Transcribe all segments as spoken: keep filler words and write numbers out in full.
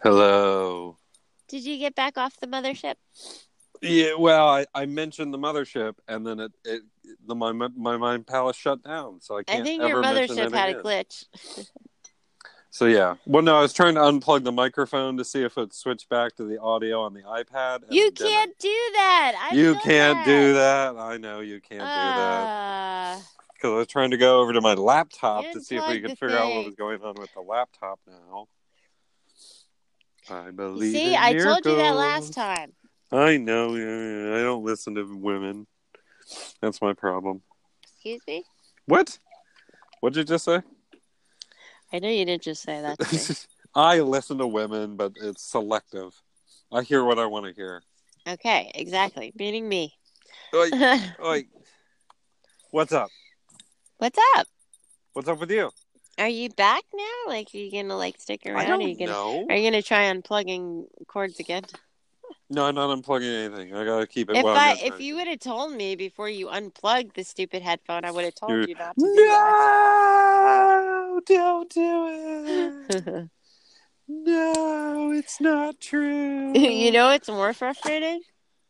Hello. Did you get back off the mothership? Yeah, well, I, I mentioned the mothership, and then it, it the my my mind palace shut down, so I I can't think your ever mention mothership it had a again. glitch. So yeah, well, no, I was trying to unplug the microphone to see if it switched back to the audio on the iPad. And You it didn't. can't do that. I've You done can't that. do that. I know you can't uh, do that because I was trying to go over to my laptop to see if we Unplug could the figure out what thing. was going on with the laptop now. I You believe see, in I miracles. told you that last time. I know. I don't listen to women. That's my problem. Excuse me? What? What did you just say? I know you didn't just say that to me. I listen to women, but it's selective. I hear what I want to hear. Okay, exactly. Meaning me. Oi, oi. What's up? What's up? What's up with you? Are you back now? Like, are you gonna like stick around? I don't are you gonna, know. Are you gonna try unplugging cords again? No, I'm not unplugging anything. I gotta keep it. If Well, I, I'm if you would have told me before you unplugged the stupid headphone, I would have told You're... you not to do No, don't do it. that. No, it's not true. You know, it's more frustrating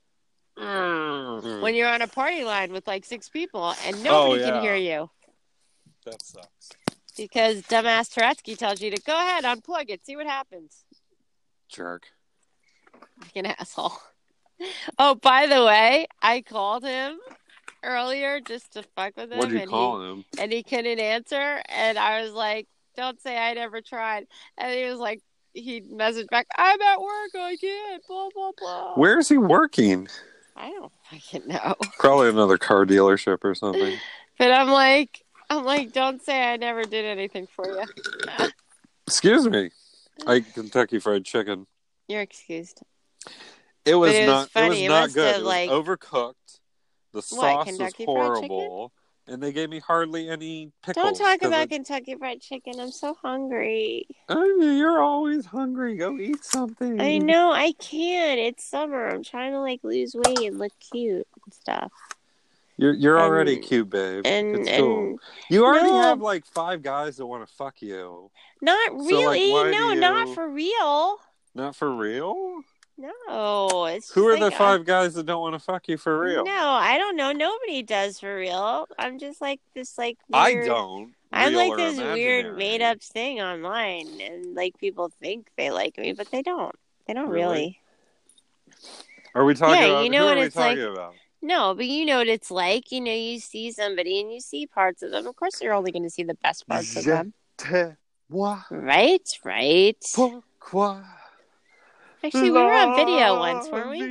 Mm. when you're on a party line with like six people and nobody Oh, yeah. can hear you. That sucks. Because dumbass Turetsky tells you to go ahead, unplug it, see what happens. Jerk. Like an asshole. Oh, by the way, I called him earlier just to fuck with him. What'd you and call he, him? And he couldn't answer. And I was like, don't say I never tried. And he was like, he messaged back, I'm at work, I can't, blah, blah, blah. Where is he working? I don't fucking know. Probably another car dealership or something. But I'm like, I'm like, don't say I never did anything for you. Excuse me. I ate Kentucky Fried Chicken. You're excused. It was, it was not. funny. It was it not must good. have, it was like, overcooked. The what, sauce Kentucky was Fried Chicken? horrible, and they gave me hardly any pickles. Don't talk 'cause about it- Kentucky Fried Chicken. I'm so hungry. Oh, you're always hungry. Go eat something. I know I can't. It's summer. I'm trying to like lose weight and look cute and stuff. You're you're And- already cute, babe. And it's and cool. You already no, have like five guys that want to fuck you. not So, like, really. why no, do you- not for real. Not for real? No, it's Who just are like, the uh, five guys that don't want to fuck you for real? No, I don't know. Nobody does for real. I'm just like this, like I weird, don't. I'm Real like or this imaginary. weird made up thing online, and like people think they like me, but they don't. They don't Really? really. Are we talking Yeah, about? you know who what are we it's like. talking about? No, but you know what it's like. You know, you see somebody and you see parts of them. Of course, you're only going to see the best parts of them. Je t'aime. Right, right. Pourquoi? Actually, we were on video once, weren't we?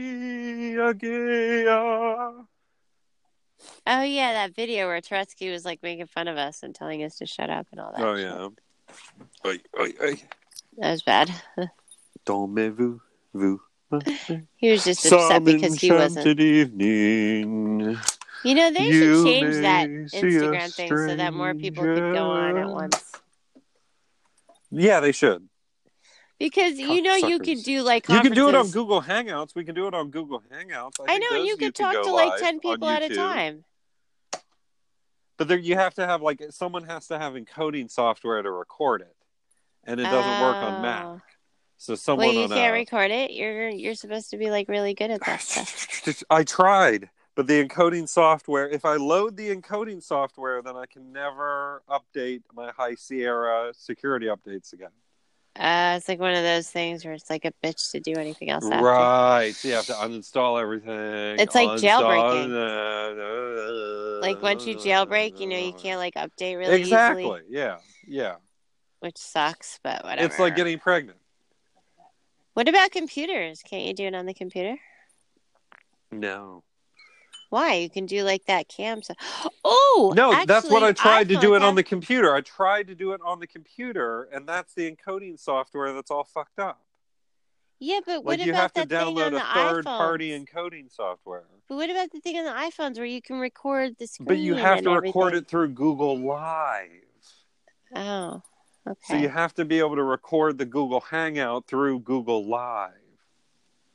Oh, yeah, that video where Turetsky was, like, making fun of us and telling us to shut up and all that. Oh, shit. yeah. Oy, oy, oy. That was bad. Dormez-vous, vous. He was just upset because he wasn't. Evening. You know, they You should change that may see a Instagram thing so that more people could go on at stranger. once. Yeah, they should. Because, you know, you Cocksuckers. could do, like, You conferences. can do it on Google Hangouts. We can do it on Google Hangouts. I, I think know, and those you could can talk go to, like, live ten on people at a YouTube. time. But there, you have to have, like, someone has to have encoding software to record it. And it doesn't work on Mac. Oh. So someone Well, you on can't a... record it. You're you're supposed to be like really good at that stuff. I tried, but the encoding software, if I load the encoding software, then I can never update my High Sierra security updates again. Uh, it's like one of those things where it's like a bitch to do anything else after. Right. So you have to uninstall everything. It's like uninstall... jailbreaking. Like once you jailbreak, you know, you can't like update really exactly. easily. Exactly. Yeah. Yeah. Which sucks, but whatever. It's like getting pregnant. What about computers? Can't you do it on the computer? No. Why? You can do like that cam stuff. Oh, no, actually, that's what I tried to do it have... on the computer. I tried to do it on the computer, and that's the encoding software that's all fucked up. Yeah, but what like you about have to that thing download on a the third-party iPhones? encoding software. But what about the thing on the iPhones where you can record the screen? But you have to everything? record it through Google Live. Oh, okay. So you have to be able to record the Google Hangout through Google Live. Oh.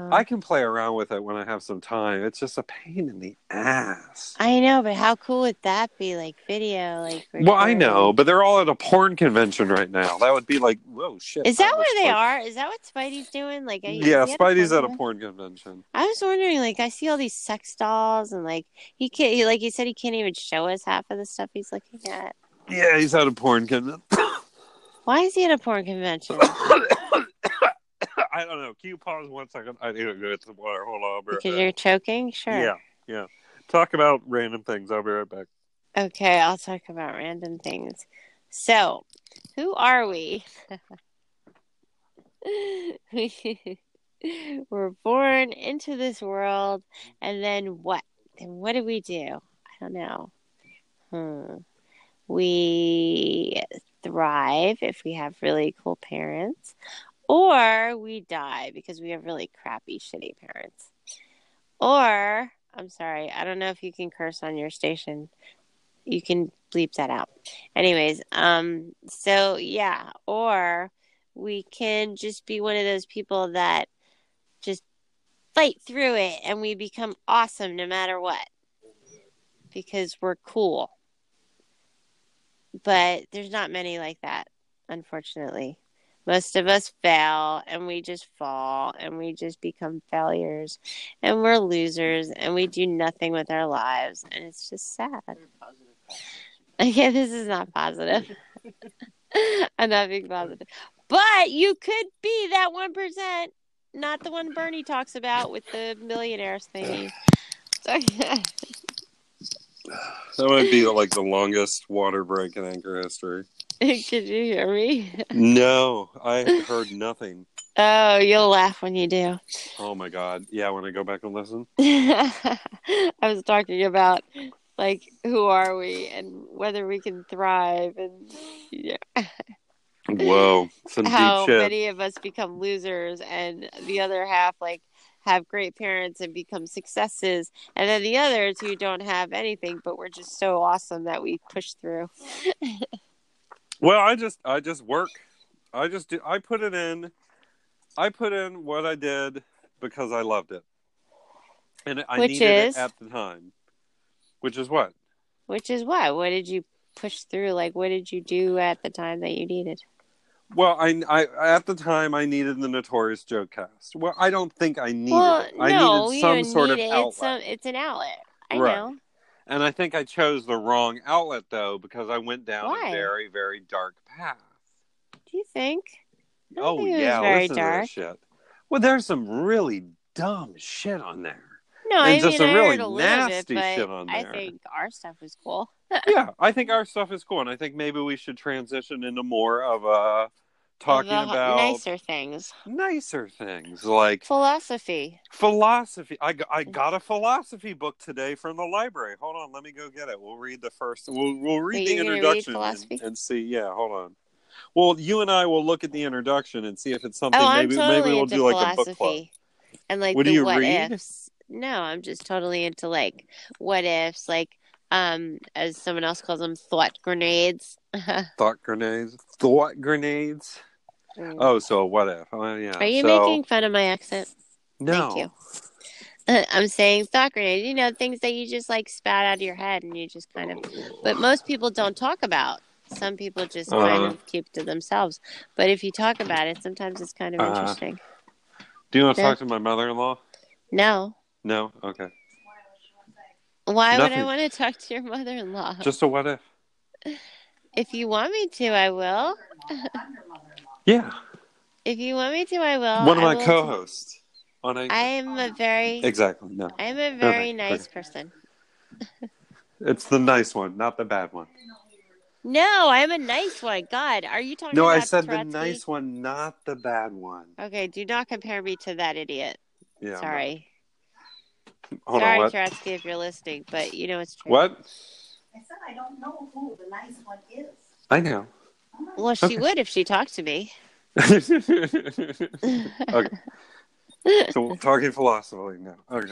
I can play around with it when I have some time. It's just a pain in the ass. I know, but how cool would that be? Like video, like recording. Well, I know, but they're all at a porn convention right now. That would be like, whoa, shit. Is that how much where they porn- are? Is that what Spidey's doing? Like, is Yeah, he Spidey's at at a a porn porn convention. I was wondering, like, I see all these sex dolls, and like he can't, he, like he said, he can't even show us half of the stuff he's looking at. Yeah, he's at a porn convention. Why is he at a porn convention? I don't know. Can you pause one second? I need to go get some water. Hold on. I'll be right Because back. you're choking? Sure. Yeah, yeah. Talk about random things. I'll be right back. Okay, I'll talk about random things. So, who are we? We're born into this world, and then what? Then what do we do? I don't know. Hmm. We thrive if we have really cool parents, or we die because we have really crappy, shitty parents. Or, I'm sorry, I don't know if you can curse on your station. You can bleep that out. Anyways, um, so yeah, or we can just be one of those people that just fight through it and we become awesome no matter what because we're cool. But there's not many like that, unfortunately. Most of us fail and we just fall and we just become failures and we're losers and we do nothing with our lives and it's just sad. Yeah, this is not positive. I'm not being positive. But you could be that one percent, not the one Bernie talks about with the millionaires thingy. That might be like the longest water break in Anchor history. Could you hear me? No, I heard nothing. Oh, you'll laugh when you do. Oh my god. Yeah, when I go back and listen. I was talking about, like, who are we and whether we can thrive and yeah. Whoa, some How deep shit. many of us become losers and the other half, like, have great parents and become successes, and then the others who don't have anything, but we're just so awesome that we push through. Well, I just I just work. I just do, I put it in. I put in what I did because I loved it, and I Which needed is? it at the time. Which is what? Which is what? What did you push through? Like, what did you do at the time that you needed? Well, I, I at the time I needed the Notorious Joke Cast. Well, I don't think I needed Well, it. I no, needed you some don't sort need of it. outlet. It's, some, it's an outlet. I Right. know. And I think I chose the wrong outlet, though, because I went down Why? a very, very dark path. Do you think? I don't Oh, think it was yeah, very listen dark. to this shit. Well, there's some really dumb shit on there. No, and I just mean, some I really heard a little nasty bit, but shit on I there. think our stuff was cool. Yeah, I think our stuff is cool, and I think maybe we should transition into more of a talking Of the about nicer things. nicer things, like Philosophy. philosophy. I got, I got a philosophy book today from the library. Hold on, let me go get it. We'll read the first. We'll we'll read Wait, the you're gonna read introduction philosophy? and, and see. Yeah, hold on. Well, you and I will look at the introduction and see if it's something. Oh, I'm maybe totally maybe we'll into do like a book club. philosophy. And like What do the you what read? ifs. No, I'm just totally into like what ifs, like um, as someone else calls them, thought grenades. Thought grenades. Thought grenades. Mm. Oh, so what if? Oh, yeah. Are you so, making fun of my accent? No. Thank you. I'm saying thought grenades, you know, things that you just like spat out of your head and you just kind of, but most people don't talk about. Some people just Uh-huh. kind of keep to themselves. But if you talk about it, sometimes it's kind of Uh-huh. interesting. Do you want to Yeah. talk to my mother-in-law? No. No? Okay. Why Nothing. would I want to talk to your mother-in-law? Just a what if? If you want me to, I will. Yeah. If you want me to, I will. One of I my will co-hosts. On a... I am a very, Exactly. No. I am a very Okay. nice Okay. person. It's the nice one, not the bad one. No, I'm a nice one. God, are you talking No, about I said the Trotsky? nice one, not the bad one. Okay, do not compare me to that idiot. Yeah. I'm Sorry. not- Hold Sorry, on. What? Trotsky, if you're listening, but you know it's true. What? I said I don't know who the nice one is. I know. Well, she Okay. would if she talked to me. Okay. So we're talking philosophy now. Okay.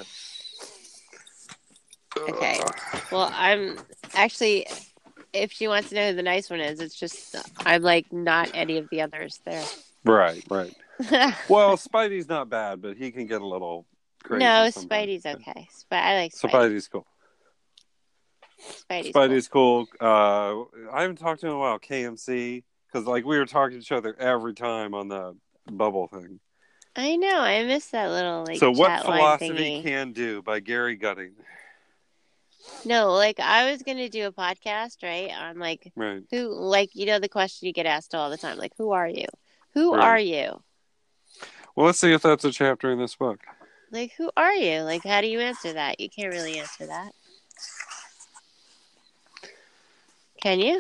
Okay. Well, I'm actually, if she wants to know who the nice one is, it's just I'm like not any of the others there. Right, right. Well, Spidey's not bad, but he can get a little crazy No, sometimes. Spidey's okay. Sp- I like Spidey. Spidey's cool. Spidey's, Spidey's cool. cool. Uh, I haven't talked to him in a while. K M C, because like we were talking to each other every time on the bubble thing. I know. I miss that little like. So, what chat line Philosophy thingy. Can Do by Gary Gutting. No, like I was gonna do a podcast, right? On like Right. who, like you know, the question you get asked all the time, like who are you? Who Right. are you? Well, let's see if that's a chapter in this book. Like who are you? Like how do you answer that? You can't really answer that. Can you?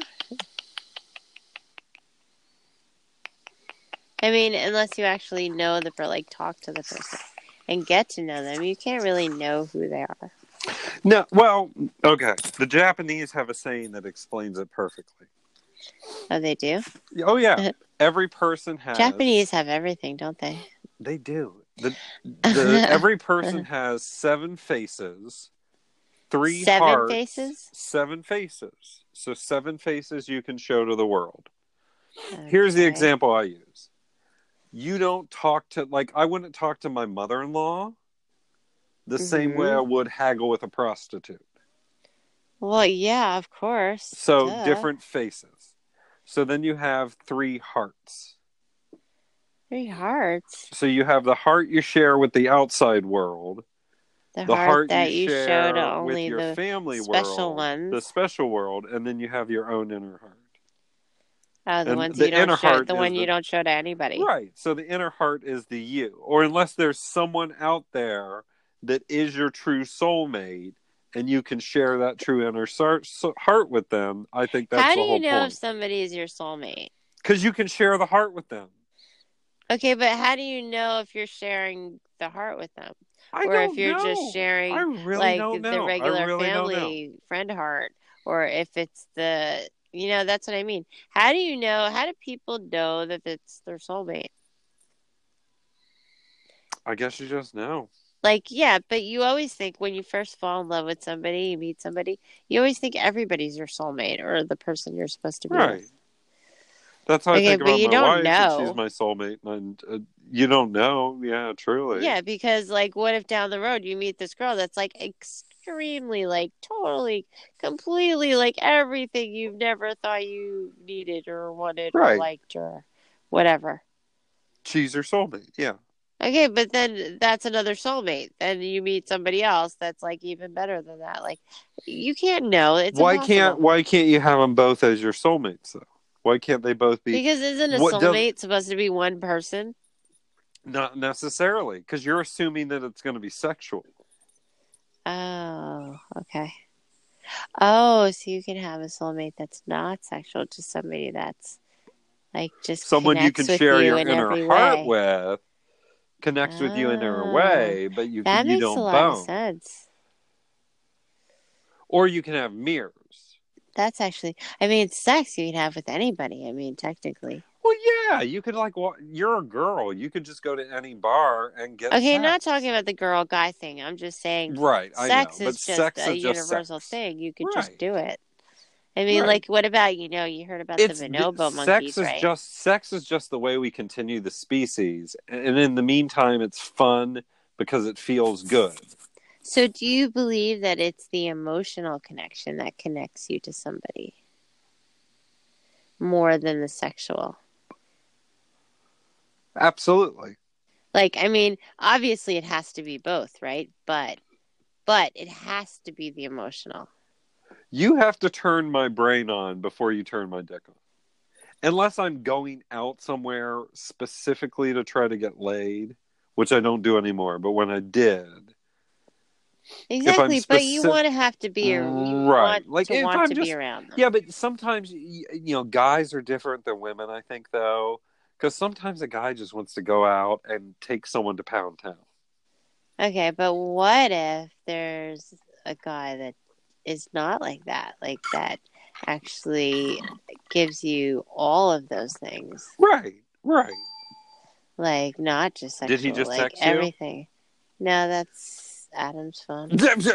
I mean, unless you actually know the per like talk to the person and get to know them, you can't really know who they are. No, well, okay. The Japanese have a saying that explains it perfectly. Oh, they do? Oh, yeah. Every person has... Japanese have everything, don't they? They do. The, the Every person has seven faces, three seven hearts... faces? Seven faces. So seven faces you can show to the world. Okay. Here's the example I use. You don't talk to... Like, I wouldn't talk to my mother-in-law the mm-hmm. same way I would haggle with a prostitute. Well, yeah, of course. So, Duh. different faces. So then you have three hearts. Three hearts? So you have the heart you share with the outside world. The, the heart, heart that you, you share show to only with your the family special world. ones. The special world. And then you have your own inner heart. Oh, the and ones the you don't inner show, heart the one the, you don't show to anybody. Right. So the inner heart is the you. Or unless there's someone out there that is your true soulmate, and you can share that true inner heart with them, I think that's How the whole point. How do you know if somebody is your soulmate? Because you can share the heart with them. Okay, but how do you know if you're sharing the heart with them? I or don't if you're know. just sharing I really like don't know. the regular really family friend heart, or if it's the, you know, that's what I mean. How do you know, how do people know that it's their soulmate? I guess you just know. Like, yeah, but you always think when you first fall in love with somebody, you meet somebody, you always think everybody's your soulmate or the person you're supposed to be right. with. That's how okay, I think but about you my don't wife, know. and she's my soulmate, and uh, you don't know, yeah, truly. Yeah, because, like, what if down the road you meet this girl that's, like, extremely, like, totally, completely, like, everything you've never thought you needed or wanted right. or liked or whatever. She's your soulmate, yeah. Okay, but then that's another soulmate. Then you meet somebody else that's, like, even better than that. Like, you can't know. It's why impossible. can't Why can't you have them both as your soulmates, though? Why can't they both be? Because isn't a what soulmate does... supposed to be one person? Not necessarily, because you're assuming that it's going to be sexual. Oh, okay. Oh, so you can have a soulmate that's not sexual, just somebody that's like just someone you can share you your in inner every heart way. with, connects oh, with you in a way, but you that you makes don't a lot bone. of sense. Or you can have mirrors. That's actually, I mean, it's sex you can have with anybody. I mean, technically. Well, yeah, you could like, well, you're a girl. You could just go to any bar and get. Okay, sex. I'm not talking about the girl guy thing. I'm just saying, right? Sex I know, is but just sex a is just universal sex. thing. You could right. just do it. I mean, right. like, what about, you know, you heard about it's, the bonobo sex monkeys, is right? Just sex is just the way we continue the species, and in the meantime, it's fun because it feels good. So, do you believe that it's the emotional connection that connects you to somebody more than the sexual? Absolutely. Like, I mean, obviously, it has to be both, right? But, but it has to be the emotional. You have to turn my brain on before you turn my dick on. Unless I'm going out somewhere specifically to try to get laid, which I don't do anymore, but when I did. Exactly, speci- but you want to have to be, you right. want like, to if want I'm to just, be around them. Yeah, but sometimes, you know, guys are different than women, I think, though. Because sometimes a guy just wants to go out and take someone to Pound Town. Okay, but what if there's a guy that is not like that, like that actually gives you all of those things? Right, right. Like, not just sexual, Did he just like text you? everything. No, that's Adam's phone.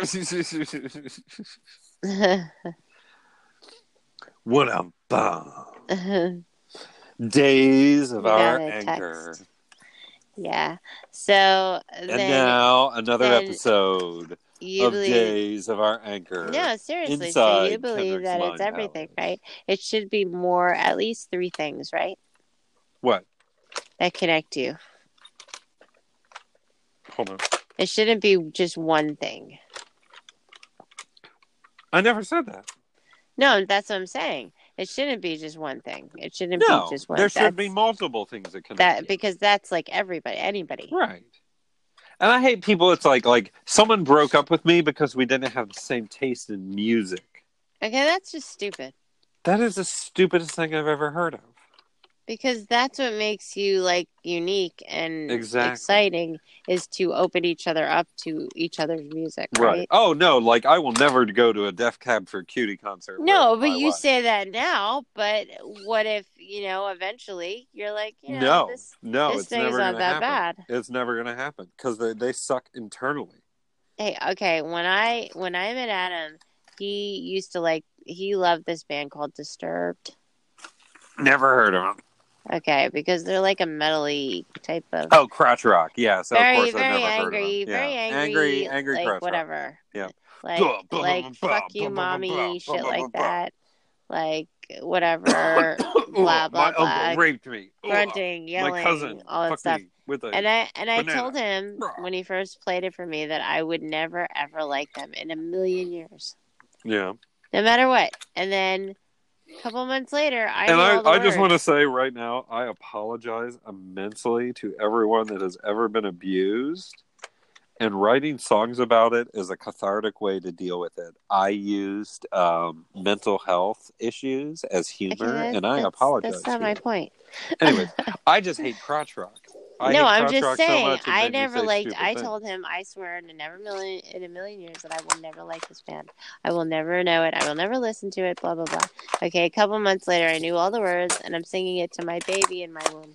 What a bomb. Days of We our got a anchor. text. Yeah. So And then, now another then episode you of believe. Days of Our Anchor. No, seriously. So Inside you believe Kendrick's that it's Mind everything, Palace. right? It should be more, at least three things, right? What? That connect you. Hold on. It shouldn't be just one thing. I never said that. No, that's what I'm saying. It shouldn't be just one thing. It shouldn't No, be just one. there should That's, be multiple things that connect that you. because that's like everybody, anybody. Right. And I hate people. It's like like someone broke up with me because we didn't have the same taste in music. Okay, that's just stupid. That is the stupidest thing I've ever heard of. Because that's what makes you like unique and Exactly. exciting is to open each other up to each other's music, right? Right. Oh no, like I will never go to a Def Cab for Cutie concert. No, with but my you wife. say that now, but what if, you know, eventually you're like, you know, no, this, no, this it's thing is never not gonna that happen. bad. It's never gonna happen because they they suck internally. Hey, okay, when I when I met Adam, he used to like he loved this band called Disturbed. Never heard of them. Okay, because they're like a metal-y type of Oh, crotch rock. Yeah, so very, of course very I've never angry, heard of them. very yeah. angry, angry, angry like crotch whatever. rock. Yeah, Like like fuck you, mommy, shit like that. Like whatever, blah blah my blah. uncle raped me. Grunting, yelling, my cousin all that fucked stuff. me with a And I and I banana. told him when he first played it for me that I would never ever like them in a million years. Yeah. No matter what. And then a couple months later, I and knew I, all the I words. just want to say right now, I apologize immensely to everyone that has ever been abused. And writing songs about it is a cathartic way to deal with it. I used um, mental health issues as humor, Okay, and I that's, apologize. That's not for my it. point. Anyways, I just hate crotch rock. I no, hate I'm crotch just rock saying. so much, it I made me never say liked. stupid I things. told him, I swear, in a never million in a million years that I will never like this band. I will never know it. I will never listen to it. Blah blah blah. Okay, a couple months later, I knew all the words, and I'm singing it to my baby in my womb.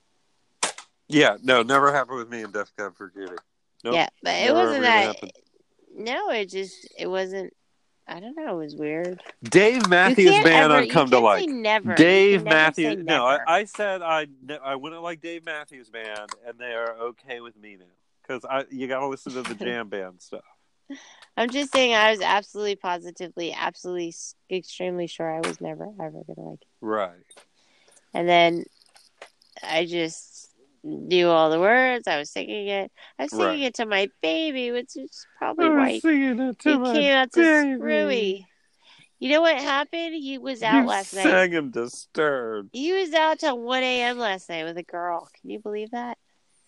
Yeah, no, never happened with me in Def Cab for Cutie. Nope, yeah, but it never wasn't ever that. gonna happen. No, it just it wasn't. I don't know. It was weird. Dave Matthews can't Band ever- on Come you to can't Like. say never. You Dave can never Matthews. say No, I, never. I said I I wouldn't like Dave Matthews Band, and they are okay with me now because I you got to listen to the jam band stuff. I'm just saying I was absolutely, positively, absolutely, extremely sure I was never ever gonna like it. Right. And then I just knew all the words. I was singing it. I was singing Right. it to my baby, which is probably I was why singing it to he my came out so baby. screwy. You know what happened? He was out You last night. sang him Disturbed. He was out till one a.m. last night with a girl. Can you believe that?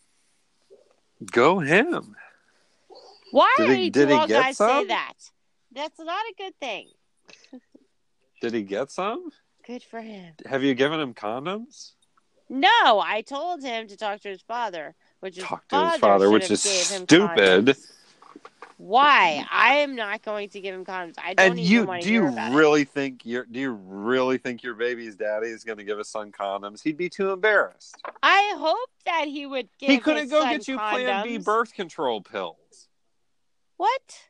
Go him. Why Did he- do did he all get guys say some? that? That's not a good thing. Did he get some? Good for him. Have you given him condoms? No, I told him to talk to his father, which his Talk to father, his father, should which have is gave him stupid. condoms. Why? I am not going to give him condoms. I don't And even you want to do hear you about really think your do you really think your baby's daddy is going to give his son condoms? He'd be too embarrassed. it. I hope that he would give He couldn't his go son get you condoms. Plan B birth control pills. What?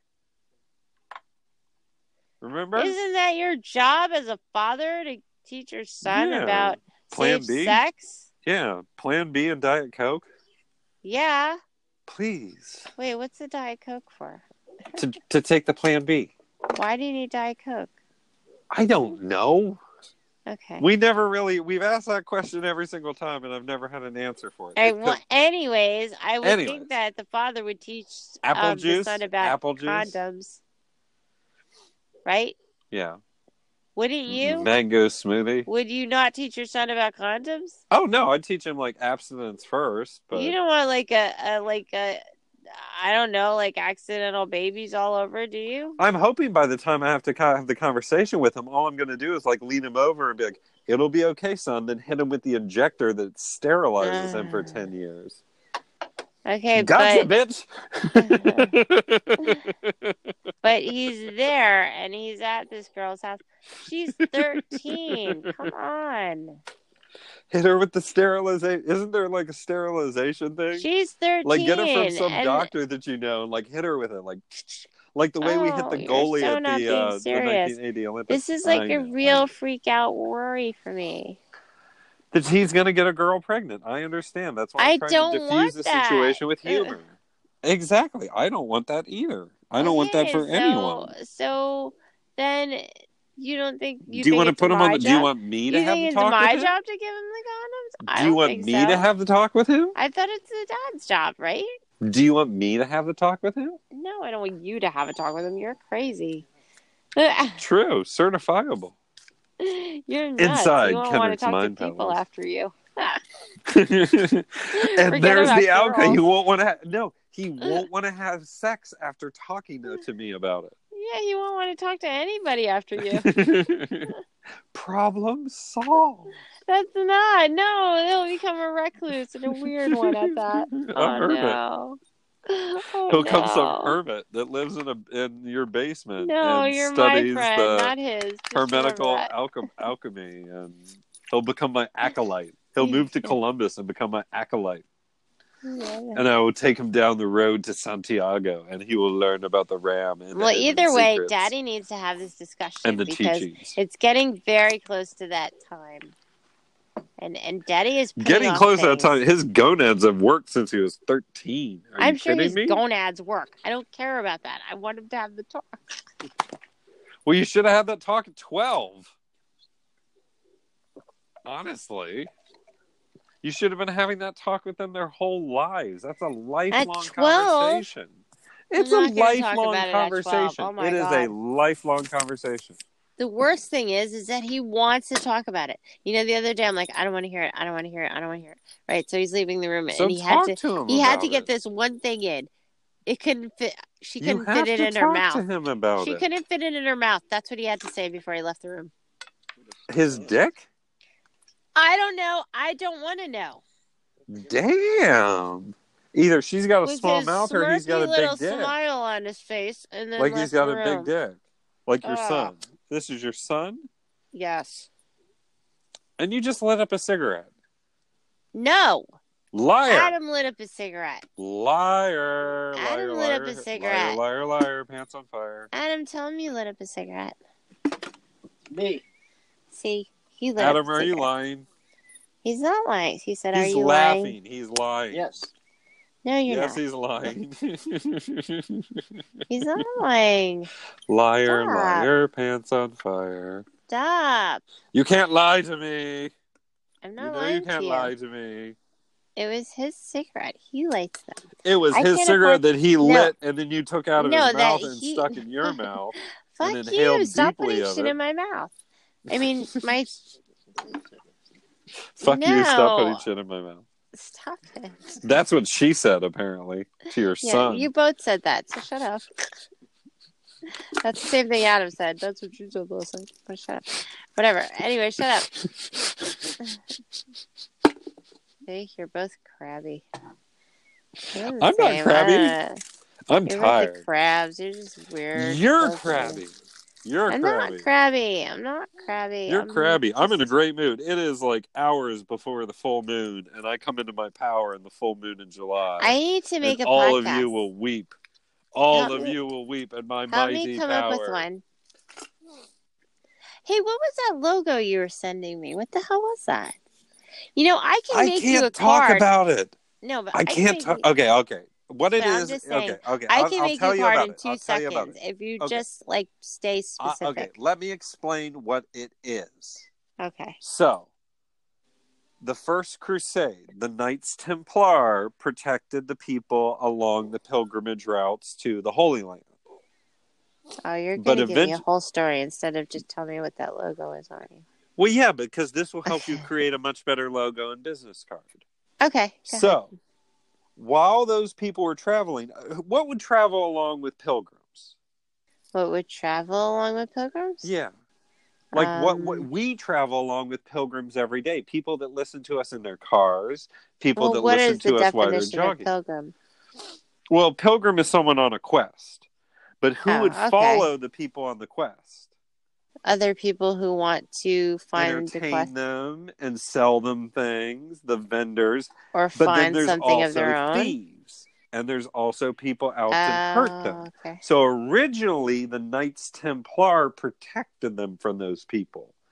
Remember? Isn't that your job as a father to teach your son Yeah. about Plan safe B? sex? Yeah, Plan B and Diet Coke. Yeah. Please. Wait, what's the Diet Coke for? To to take the Plan B. Why do you need Diet Coke? I don't know. Okay. We never really we've asked that question every single time, and I've never had an answer for it. All right, It well, could- anyways, I would Anyways. think that the father would teach Apple um, the juice, son about apple juice. condoms. Right? Yeah. Wouldn't you? Mango smoothie. Would you not teach your son about condoms? Oh no, I'd teach him like abstinence first, but You don't want like a, a like a I don't know, like accidental babies all over, do you? I'm hoping by the time I have to have the conversation with him, all I'm going to do is like lean him over and be like, "It'll be okay, son." Then hit him with the injector that sterilizes him for Uh. ten years. Okay, Gotcha, but bitch. but he's there and he's at this girl's house. She's thirteen. Come on. Hit her with the sterilization. Isn't there like a sterilization thing? She's thirteen. Like get her from some and- doctor that you know, and like hit her with it, like like the way we hit Oh, the you're goalie so at not the, being uh, the serious. nineteen eighty Olympics. This is like I a know, real I know. freak out worry for me. That he's going to get a girl pregnant. I understand. That's why I'm I trying don't to diffuse want the that. situation with humor. Exactly. I don't want that either. I don't want that Okay, for so, anyone. So then you don't think you Do you think want to it's put him my on the? job? Do you want me to You have think the it's talk my with him? job to give him the condoms? I Do you don't want think me so. to have the talk with him? I thought it's the dad's job, right? Do you want me to have the talk with him? No, I don't want you to have a talk with him. You're crazy. True, certifiable. You're nuts. Inside You won't want to Kendrick's talk to Mind people Palace. after you. And Forget there's about the outcome. girls. He won't want to. Ha- no, he won't want to have sex after talking to, to me about it. Yeah, you won't want to talk to anybody after you. Problem solved. That's not. No, he'll become a recluse and a weird one at that. A Oh hermit. no. Oh, He'll no. come some hermit that lives in a in your basement No, and you're my studies friend, the not his. Just hermetical remember that. alchem- alchemy, and he'll become my acolyte. He'll move to Columbus and become my acolyte. Yeah. And I will take him down the road to Santiago, and he will learn about the ram. And the Well, hidden either way, secrets Daddy needs to have this discussion and the because teachings. it's getting very close to that time. And and Daddy is putting Getting off close to that things. time. His gonads have worked since he was thirteen. Are I'm you sure kidding his me? gonads work. I don't care about that. I want him to have the talk. Well, you should have had that talk at twelve. Honestly. You should have been having that talk with them their whole lives. That's a lifelong twelve? conversation. It's I'm a not gonna talk lifelong about it at twelve. conversation. Oh my It is God. a lifelong conversation. The worst thing is, is that he wants to talk about it. You know, the other day I'm like, I don't want to hear it. I don't want to hear it. I don't want to hear it. Right? So he's leaving the room, So and he talk had to. to him he had about to get it. this one thing in. It couldn't fit. She You couldn't have fit it to in her talk mouth. to him about She it. couldn't fit it in her mouth. That's what he had to say before he left the room. His dick? I don't know. I don't want to know. Damn. Either she's got a With small his mouth or he's got a smirky little big dick. smile on his face, and then Like left he's got the a room. big dick. Like your Ugh. son. This is your son? Yes. And you just lit up a cigarette. No. Liar. Adam lit up a cigarette. Liar. Adam liar, lit liar, up a cigarette. Liar, liar, liar, pants on fire. Adam, tell him you lit up a cigarette. Me. See, he lit Adam, up a are you cigarette. lying? He's not lying. He said, "Are He's you laughing. lying?" He's lying. Yes. No, you're yes, not. he's lying. He's not lying. Liar, Stop. liar, pants on fire. Stop. You can't lie to me. I'm You not know lying you can't to you. lie to me. It was his cigarette. He lights them. It was I his can't cigarette afford- that he No. lit and then you took out of No, his that mouth and he- stuck in your mouth. Fuck And inhaled you. Stop deeply putting of shit it. in my mouth. I mean, my... Fuck you, stop putting No. shit in my mouth. Stop it. That's what she said, apparently, to your Yeah, son. you both said that, so shut up. That's the same thing Adam said. That's what you said last time. But shut up. Whatever. Anyway, shut up. See, you're both crabby. You're the I'm not same. crabby. I don't know. I'm You're tired. both the crabs. You're just weird. You're Both of you. crabby. You're I'm crabby. not crabby. I'm not crabby. You're I'm crabby. I'm in a just- great mood. It is like hours before the full moon, and I come into my power in the full moon in July. I need to make and a all podcast. of you will weep. All Help of me- you will weep at my Help mighty me come power. up with one. Hey, what was that logo you were sending me? What the hell was that? You know, I can I make can't you a talk card. about it. No, but I can can't make talk. you- Okay, okay. What it But I'm is? just saying, okay, okay. I I'll, can I'll make tell you you a card about in it. two I'll tell you about seconds it. if you Okay. just like stay Uh, specific. okay, let me explain what it is. Okay. So, the First Crusade, the Knights Templar protected the people along the pilgrimage routes to the Holy Land. Oh, you're But going to give me a event- whole story instead of just telling me what that logo is, aren't you? Well, yeah, because this will help you create a much better logo and business card. Okay. go So, ahead. while those people were traveling, what would travel along with pilgrims? What would travel along with pilgrims? Yeah. Like what, what Um, we travel along with pilgrims every day. People that listen to us in their cars, people Well, that what listen is the to us while they're definition of jogging. pilgrim? Well, pilgrim is someone on a quest. But who Oh, would okay. follow the people on the quest? Other people who want to find the Entertain quest them and sell them things, the vendors. or But then find there's something also of their own. thieves. And there's also people out to hurt them. Oh, okay. So originally, the Knights Templar protected them from those people.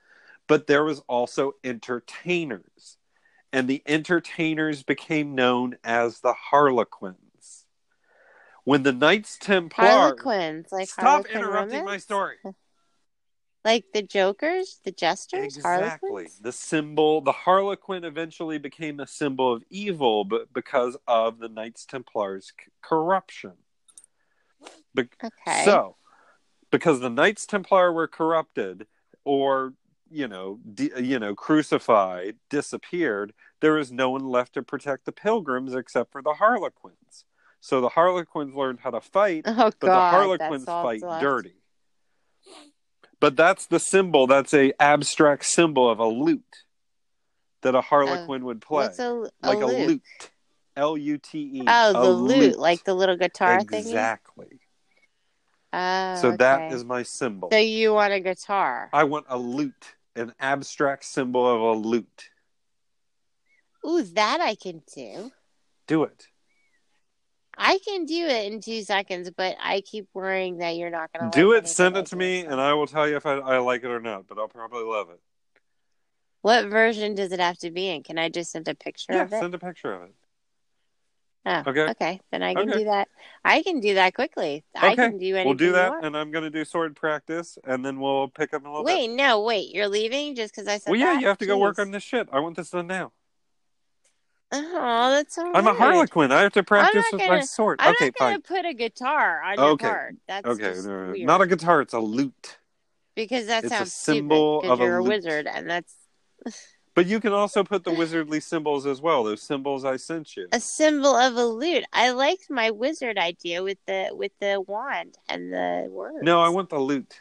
but there was also entertainers. And the entertainers became known as the Harlequins. When the Knights Templar... Harlequins, like Stop Harlequin interrupting romance? my story. Like the jokers, the jesters, Exactly. Harlequins? The symbol, the Harlequin eventually became a symbol of evil, but because of the Knights Templars' c- corruption. Be- Okay. So, because the Knights Templar were corrupted, or you know, de- you know, crucified, disappeared, there was no one left to protect the pilgrims except for the Harlequins. So the Harlequins learned how to fight, Oh, but God, the Harlequins that's all fight left. dirty. But that's the symbol. That's a abstract symbol of a lute that a Harlequin would play. What's a, a like lute? a lute. L U T E. Oh, the a lute, like the little guitar thingy? Exactly. Oh, So okay. that is my symbol. So you want a guitar? I want a lute, an abstract symbol of a lute. Ooh, that I can do. Do it. I can do it in two seconds, but I keep worrying that you're not going to Do like it, anything send I it to do, me, so. and I will tell you if I, I like it or not, but I'll probably love it. What version does it have to be in? Can I just send a picture Yeah, of it? send a picture of it. Oh, Okay. okay. Then I can Okay. do that. I can do that quickly. I Okay, can do anything we'll do you that, want. and I'm going to do sword practice, and then we'll pick up in a little Wait, bit. no, wait. You're leaving just because I said Well, yeah, that? you have to go Jeez. work on this shit. I want this done now. Oh, that's so I'm a rude. Harlequin. I have to practice not with gonna- my sword. I'm okay, not going fine. to put a guitar on Okay. your part. That's Okay, just no, no, weird. not a guitar. It's a lute. Because that It's a sounds symbol stupid. Because of a you're a lute. wizard, and that's But you can also put the wizardly symbols as well. Those symbols I sent you. a symbol of a lute. I liked my wizard idea with the with the wand and the words. No, I want the lute.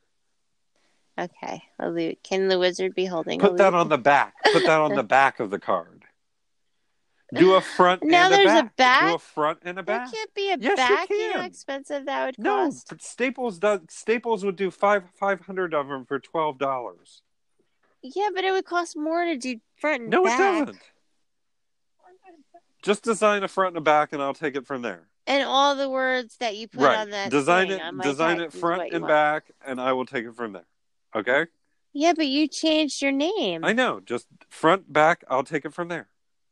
Okay, a lute. Can the wizard be holding a Put lute? that on the back. Put that on the back of the card. Do a front No, and a there's a back. back? Do a front and a There back. can't be a Yes, you back. You know how can. expensive that would No, cost? but Staples does. Staples would do five five hundred of them for twelve dollars. Yeah, but it would cost more to do front and No, back. it doesn't. Just design a front and a back, and I'll take it from there. And all the words that you put Right. on that Design thing it. on my Design it text is front what you and want. back, and I will take it from there. Okay. Yeah, but you changed your name. I know. Just front, back. I'll take it from there.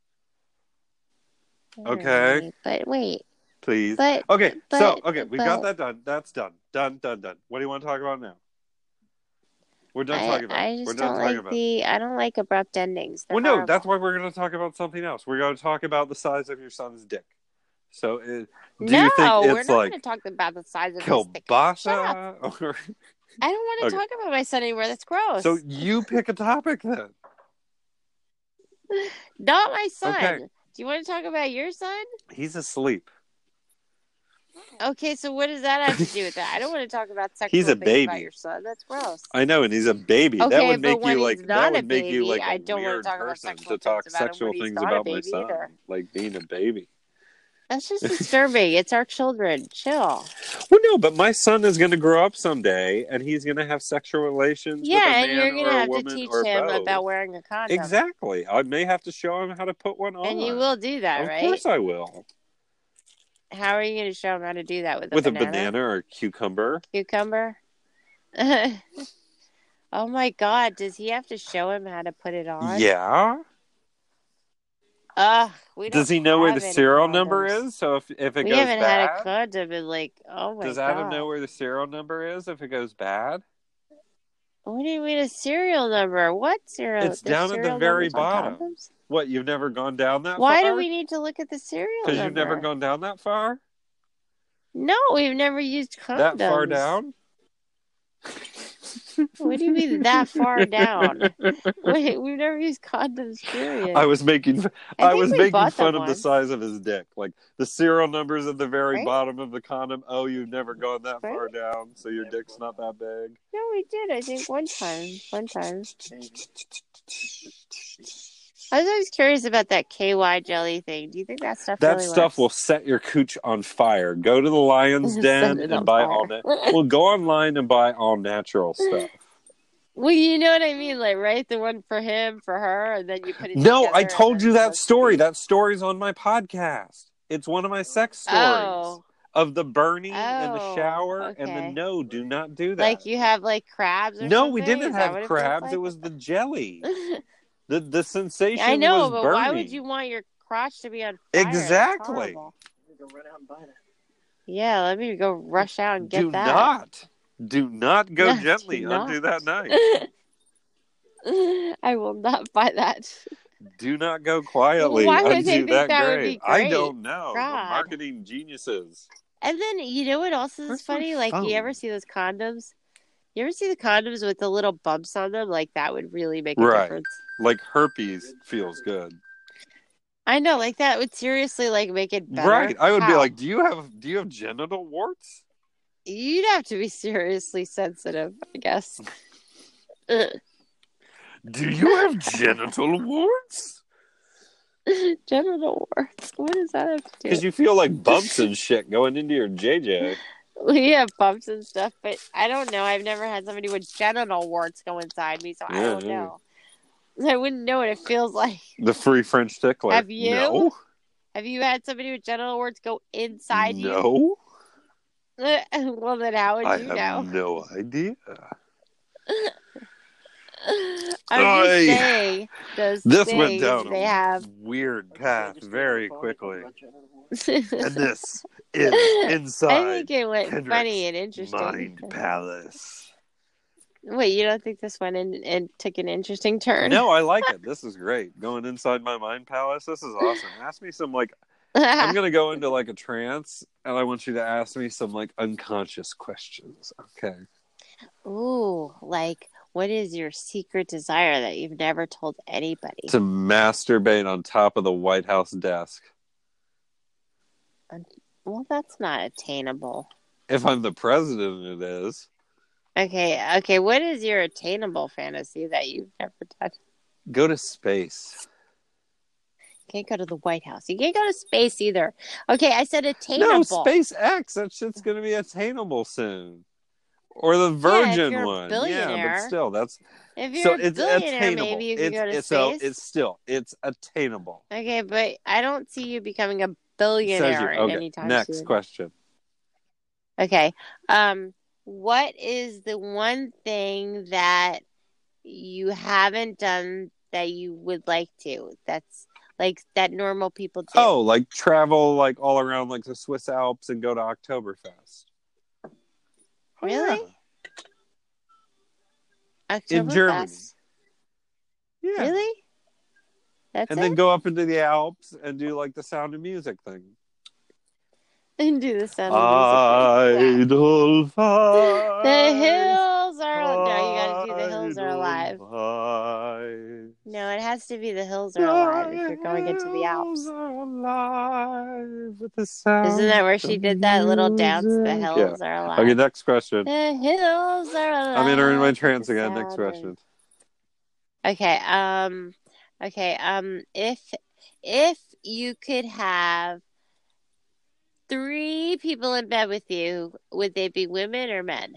Okay. Alright, but wait. Please. But Okay. but, so, okay, we but got that done. That's done. Done. Done. Done. What do you want to talk about now? We're done I, talking about. I it. just We're don't done talking like about. the. I don't like abrupt endings. They're Well, no, horrible. that's why we're going to talk about something else. We're going to talk about the size of your son's dick. So, it, do no, you think we're it's not like going to talk about the size of his dick. Shut up. kielbasa? Or... I don't want to Okay. talk about my son anymore. That's gross. So you pick a topic then. Not my son. Okay. Do you want to talk about your son? He's asleep. Okay, so what does that have to do with that? I don't want to talk about sexual He's a things baby. about your son. That's gross. I know, and he's a baby. Okay, that would make but when you he's like not that a would make you baby, like a I don't want weird to talk about person sexual to talk things about him sexual when he's things not a about my baby son, either. like being a baby. That's just disturbing. It's our children. Chill. Well, no, but my son is going to grow up someday, and he's going to have sexual relations Yeah, with a and man you're or going to a have to woman teach or him both. about wearing a condom. Exactly. I may have to show him how to put one on. And you will do that, of right? course I will. How are you going to show him how to do that with a With banana? a banana or a cucumber. Cucumber? Oh my God, does he have to show him how to put it on? Yeah. Ugh, we don't Does he know where the have any serial number condoms. is? So if if it We goes haven't bad, had a condom in like, oh my does God. Adam know where the serial number is if it goes bad? What do you mean a serial number? What serial? It's There's down at the serial very numbers on bottom. condoms? What, you've never gone down that Why far? do we need to look at the serial number? Because you've never gone down that far? No, we've never used condoms. That far down? What do you mean that far down? Wait, we've never used condoms, period. I was making I I, think was we making bought fun them of the once. size of his dick. Like the serial numbers at the very Right? bottom of the condom. Oh, you've never gone that Right? far down, so your dick's not that big. No, we did. I think one time. One time. I was always curious about that K Y jelly thing. Do you think that stuff That really stuff works? will set your cooch on fire. Go to the Lion's Set Den it and on buy fire. all that. Well, go online and buy all natural stuff. Well, you know what I mean, like, right? The one for him, for her, and then you put it No, together. I and told then you it's that supposed to story. be- That story's on my podcast. It's one of my sex stories. Oh. of the burning and the Oh, shower and the okay. no, do not do that. Like you have like crabs or no, something? we didn't Is that have what it feels crabs. like? It was the jelly. the The sensation I know, was but burning. why would you want your crotch to be on fire? Exactly. That's horrible. Go run out and buy that. Yeah, let me go rush out and get do that. not, do not go No, gently do not. onto that knife. I will not buy that. Do not go quietly Why would onto they think that, that grave. would be I great? don't know. The God. marketing geniuses. And then you know what else is Where's funny? my Like you phone? ever see those condoms? You ever see the condoms with the little bumps on them? Like that would really make a Right. difference. Like herpes feels good. I know, like that would seriously like make it better. Right. I would be How? like, do you have do you have genital warts? You'd have to be seriously sensitive, I guess. Do you have genital warts? Genital warts. What does that have to do? Because you feel like bumps and shit going into your J J. We have bumps and stuff, but I don't know. I've never had somebody with genital warts go inside me, so I Yeah, don't yeah. know. I wouldn't know what it feels like. The free French tickler. Have you? No. Have you had somebody with genital warts go inside you? No. Well, then how would I you have know? no idea. I'm I- just saying those This things went down they a have. weird path very quickly. I And this is inside think it went Kendrick's funny and interesting. Mind Palace. Wait, you don't think this went in and took an interesting turn? No, I like it. This is great. Going inside my mind palace. This is awesome. Ask me some like I'm gonna go into like a trance, and I want you to ask me some like unconscious questions. Okay. Ooh, like what is your secret desire that you've never told anybody? To masturbate on top of the White House desk. Well, that's not attainable. If I'm the president, it is. Okay, okay. What is your attainable fantasy that you've never done? Go to space. You can't go to the White House. You can't go to space either. Okay, I said attainable. No, SpaceX. That shit's gonna be attainable soon. Or the Virgin you're a one. Yeah, billionaire. but still, that's If you're so a it's billionaire, attainable. maybe you can it's, go to it's, space. So it's still it's attainable. Okay, but I don't see you becoming a Says billionaire you. Okay. anytime Next soon. question. Okay. Um, what is the one thing that you haven't done that you would like to? That's like that normal people do. Oh, like travel like all around like the Swiss Alps and go to Oktoberfest. Oh, Really? yeah. In Germany. Oktoberfest? Yeah. Really? That's And it? then go up into the Alps and do like the Sound of Music thing. And do the sound of music. Idle five. The hills are... No, you gotta do the hills are alive. Five. No, it has to be the hills are alive if you're going into the Alps. Hills are alive with the sound Isn't that where she of did that little dance? The music. hills Yeah. are alive. Okay, next question. The hills are alive. I'm entering my with trance the again. Next sound of- question. Okay. Um. Okay. Um. If if you could have three people in bed with you, would they be women or men?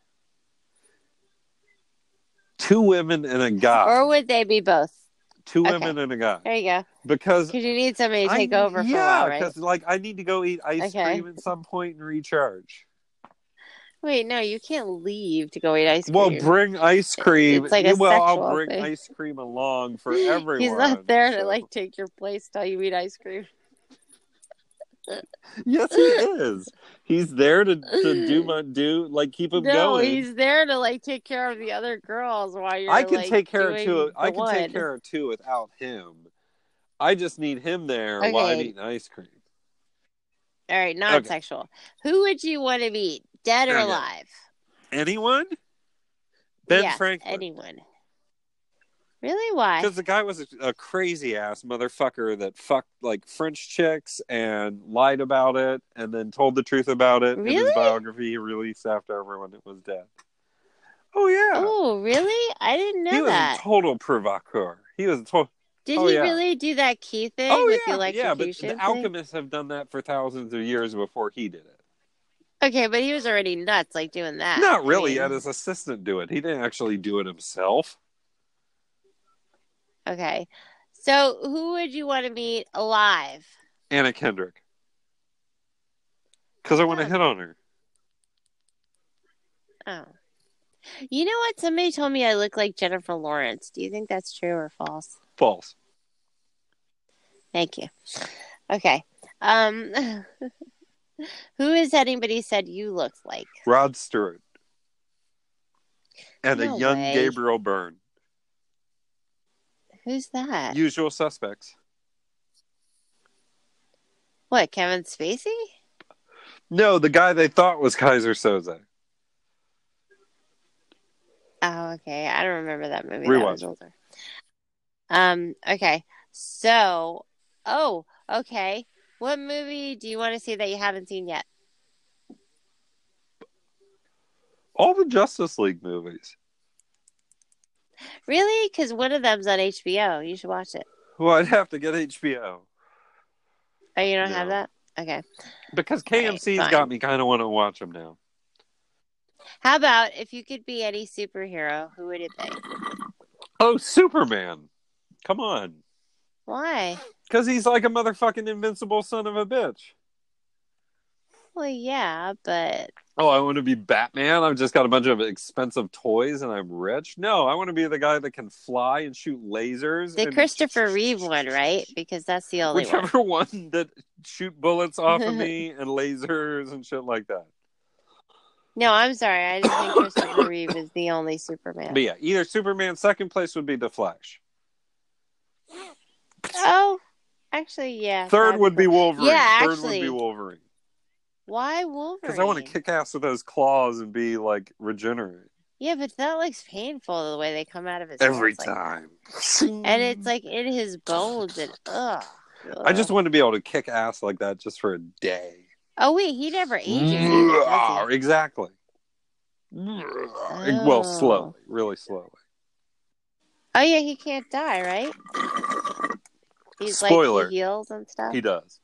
Two women and a guy. Or would they be both? Two Okay. women and a guy. There you go. Because Because you need somebody to I- take over for yeah, a while, right? because like I need to go eat ice Okay. cream at some point and recharge. Wait, no, you can't leave to go eat ice cream. Well, bring ice cream. It's like a well, I'll sexual bring thing. ice cream along for everyone. He's not there to so- like take your place till you eat ice cream. Yes, he is. He's there to, to do my do like keep him No, going. he's there to like take care of the other girls while you're. I can like, take care of doing two. the I can take one. care of two without him. I just need him there while I'm Okay. eating ice cream. All right, non-sexual. Who would you want to meet, dead or Okay. alive? Anyone? Ben Yes, Franklin. anyone. Really? Why? Because the guy was a, a crazy ass motherfucker that fucked like French chicks and lied about it and then told the truth about it in his Really? biography he released after everyone was dead. Oh yeah. Oh, really? I didn't know he was that. a total provocateur. He was a total. Did oh, he yeah. really do that key thing Oh with yeah, the yeah. But electrocution the thing? alchemists have done that for thousands of years before he did it. Okay, but he was already nuts, like doing that. Not really. I He mean, had his assistant do it. He didn't actually do it himself. Okay, so who would you want to meet alive? Anna Kendrick. Because I want to Oh. hit on her. Oh. You know what? Somebody told me I look like Jennifer Lawrence. Do you think that's true or false? False. Thank you. Okay. Um, who is anybody said you look like? Rod Stewart. And No a young way. Gabriel Byrne. Who's that? Usual Suspects. What, Kevin Spacey? No, the guy they thought was Kaiser Soze. Oh, okay. I don't remember that movie. Rewatch That was it. older. Um, okay. So, oh, okay. What movie do you want to see that you haven't seen yet? All the Justice League movies. Really? Because one of them's on H B O. You should watch it. Well, I'd have to get H B O. Oh, you don't No. have that? Okay. Because K M C's Right, fine. got me kind of want to watch them now. How about if you could be any superhero, who would it be? Oh, Superman. Come on. Why? Because he's like a motherfucking invincible son of a bitch. Well, yeah, but Oh, I want to be Batman? I've just got a bunch of expensive toys and I'm rich? No, I want to be the guy that can fly and shoot lasers. the and Christopher Reeve one, right? Because that's the only one. Whichever one that shoot bullets off of me and lasers and shit like that. No, I'm sorry. I didn't think Christopher Reeve is the only Superman. But yeah, either Superman, second place would be The Flash. Oh, actually, yeah. Third that'd would be cool. Wolverine. Yeah, Third actually. would be Wolverine. Why Wolverine? Because I want to kick ass with those claws and be like regenerate. Yeah, but that looks painful the way they come out of his Every hands like time. that. And it's like in his bones and ugh. ugh. I just want to be able to kick ass like that just for a day. Oh wait, he never ages either, does he? Exactly. Well, slowly. Really slowly. Oh yeah, he can't die, right? He's Spoiler. like he heals and stuff. He does.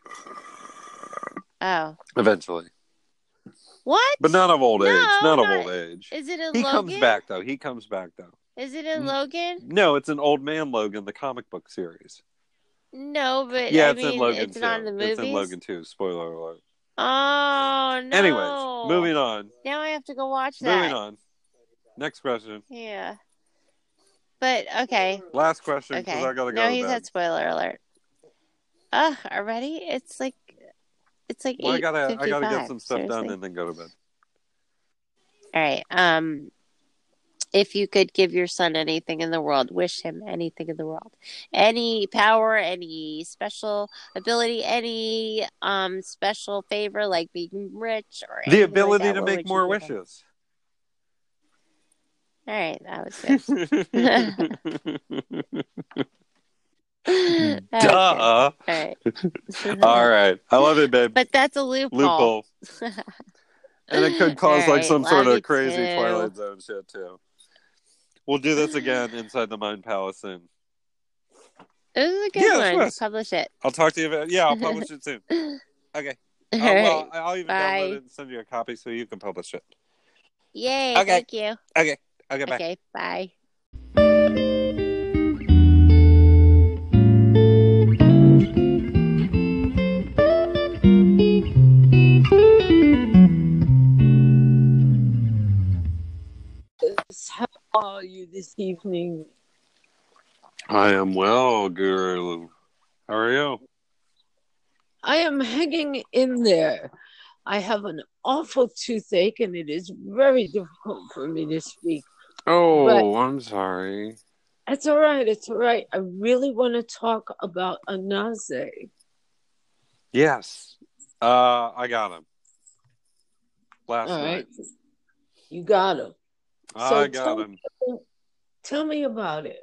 Oh. Eventually. What? But not of old No, age. Not, not- of old age. Is it in He Logan? comes back, though. He comes back, though. Is it in Logan? No, it's an Old Man Logan, the comic book series. No, but Yeah, I it's mean, in Logan, it's too. not in the movies. It's in Logan, too. Spoiler alert. Oh no! Anyways, moving on. Now I have to go watch that. Moving on. Next question. Yeah. But okay. Last question, because Okay. I gotta go No, to he bed. said spoiler alert. Ugh, already? It's like it's like Well, I eight gotta, I gotta get fifty-five, some stuff done seriously. and then go to bed. All right. Um, if you could give your son anything in the world, wish him anything in the world, any power, any special ability, any um special favor like being rich or The anything like ability that, to what make would you more give him? wishes. All right, that was good. Duh. That was good. All right. All right. I love it, babe. But that's a loophole. Loophole. And it could cause All like right, some love sort you of crazy too. Twilight Zone shit, too. We'll do this again inside the Mind Palace soon. This is a good Yeah, one. sure. Just publish it. I'll talk to you about Yeah, I'll publish it soon. Okay. All Uh, well, right. I'll even Bye. download it and send you a copy so you can publish it. Yay. Okay. Thank you. Okay. Okay, bye. Okay. Bye. How are you this evening? I am well, Guru. How are you? I am hanging in there. I have an awful toothache and it is very difficult for me to speak. Oh, But- I'm sorry. It's all right. It's all right. I really want to talk about Anaze. Yes. Uh, I got him. Last All night. right. You got him. I So got tell- him. Tell me about it.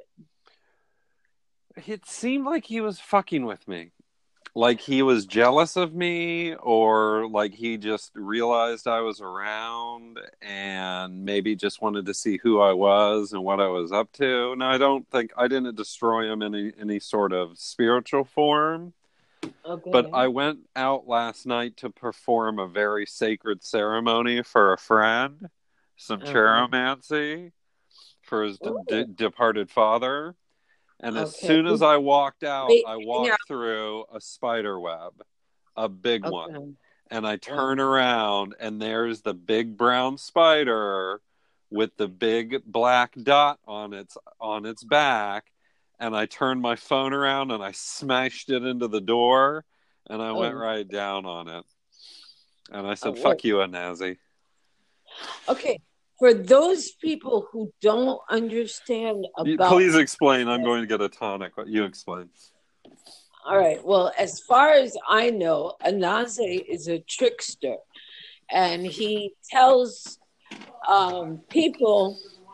It seemed like he was fucking with me. Like he was jealous of me, or like he just realized I was around and maybe just wanted to see who I was and what I was up to. And I don't think I didn't destroy him in any, any sort of spiritual form. Okay. But I went out last night to perform a very sacred ceremony for a friend, some Uh-huh. chiromancy for his de- Ooh. de- departed father. And as Okay. soon as I walked out, Wait, I hang walked on. through a spider web, a big Okay. one. and I turn around, and there's the big brown spider with the big black dot on its on its back, and I turned my phone around and I smashed it into the door, and I Oh. went right down on it, and I said, Oh, "Fuck what? you, Anazi." Okay, for those people who don't understand You- about, Please explain. I'm going to get a tonic. You explain. all right. Well, as far as I know, Anaze is a trickster, and he tells um, people.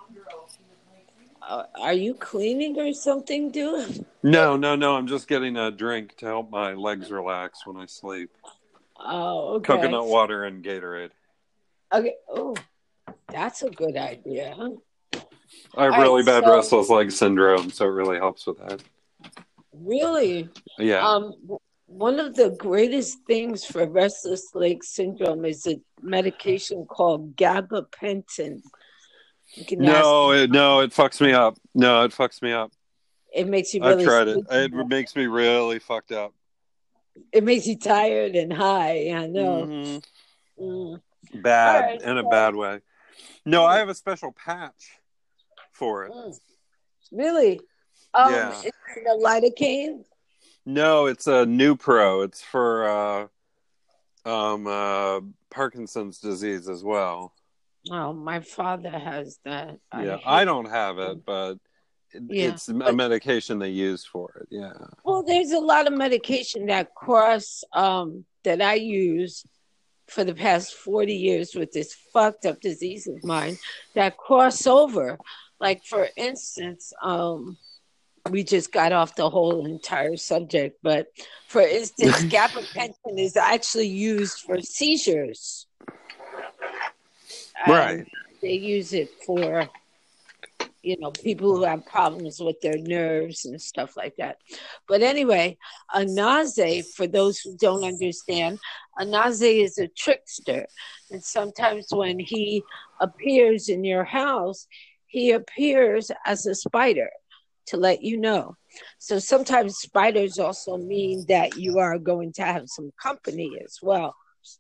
Uh, are you cleaning or something, dude? No, no, no. I'm just getting a drink to help my legs relax when I sleep. Oh, okay. Coconut water and Gatorade. Okay. Oh, that's a good idea. I have All really right, bad so- restless leg syndrome, so it really helps with that. Really? Yeah. Um, one of the greatest things for restless leg syndrome is a medication called gabapentin. You can no, ask, it, no, it fucks me up. No, it fucks me up. it makes you I've really tried it. sleepy. It makes me really fucked up. It makes you tired and high. I know. Mhm. Mm. Bad, All right, in a so- bad way. No, I have a special patch for it. Mm. Really? Um, Yeah. Is it a lidocaine? No, it's a new pro. It's for uh, um, uh, Parkinson's disease as well. Oh, my father has that. Yeah, hate I don't have it, but it, Yeah, it's a but- medication they use for it. Yeah. Well, there's a lot of medication that cross um, that I use for the past forty years with this fucked up disease of mine that cross over. Like, for instance, um, we just got off the whole entire subject, but for instance, gabapentin is actually used for seizures. And Right. They use it for, you know, people who have problems with their nerves and stuff like that. But anyway, Anaze, for those who don't understand, Anaze is a trickster. And sometimes when he appears in your house, he appears as a spider to let you know. So sometimes spiders also mean that you are going to have some company as well.